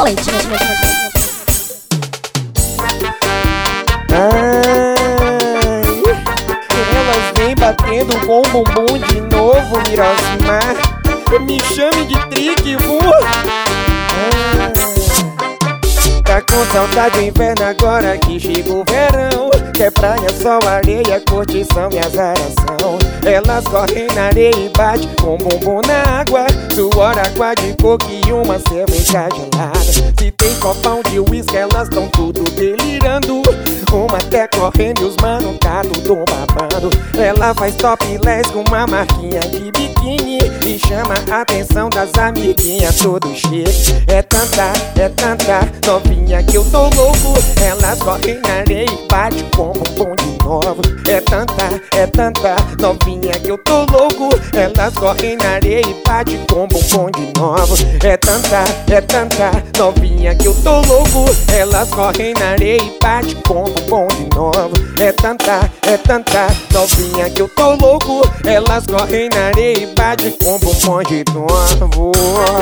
Ai, elas vêm batendo com o bumbum de novo, Mirosmar. Me chame de trique, Tá com saudade do inverno agora que chega o verão. Que é praia, sol, areia, curtição e azaração. Elas correm na areia e bate com o bumbum na água. Suor, água de coco e uma cerveja gelada. Se tem copão de uísque, elas tão tudo delirando. Uma até correndo e os mano tá tudo babando. Ela faz topless com uma marquinha de biquíni e chama a atenção das amiguinhas todo chique. É tanta novinha que eu tô louco. Elas correm na areia e bate com o bumbum de novo. É tanta novinha que eu tô louco. Elas correm na areia e bate com o bumbum de novo. É tanta novinha que eu tô louco. Elas correm na areia e bate com o bumbum de novo. É tanta novinha que eu tô louco. Elas correm na areia e bate com o bumbum de novo.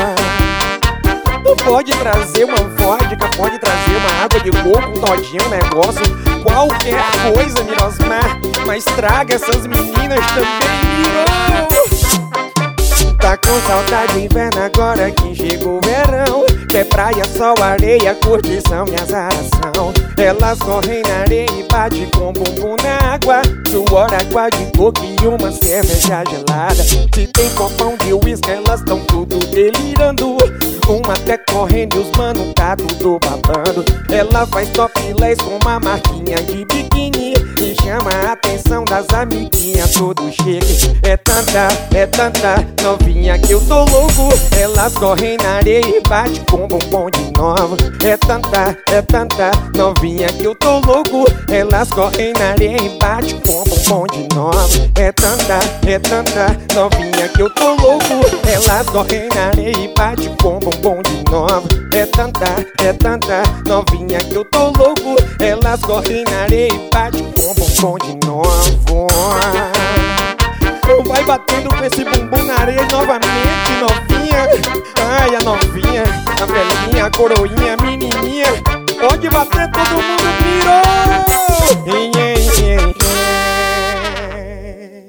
Tu pode trazer uma vodka, pode trazer uma água de coco, um todinho, um negócio, qualquer coisa, Mirosmar, mas traga essas meninas também, Miro! Tá com saudade do inverno agora que chegou o verão. Que é praia, sol, areia, curtição e azaração. Elas correm na areia e bate com o bumbum na água. Suor, água de coco e uma cerveja gelada. Se tem copão de uísque, elas tão tudo delirando. Uma até correndo e os mano tá tudo babando. Ela faz topless com uma marquinha de biquíni e chama a atenção das amiguinhas todo chique. É tanta novinha que eu tô louco. Elas correm na areia e bate com o bumbum de novo. É tanta novinha que eu tô louco. Elas correm na areia e bate com o bumbum de novo. É tanta novinha que eu tô louco. Elas correm na areia e bate com o bumbum de novo. É tanta novinha que eu tô louco. Elas correm na areia e bate com o bumbum de novo. Vai batendo com esse bumbum na areia novamente, novinha. Ai, a novinha, a velhinha, a coroinha, a menininha. Pode bater, todo mundo virou.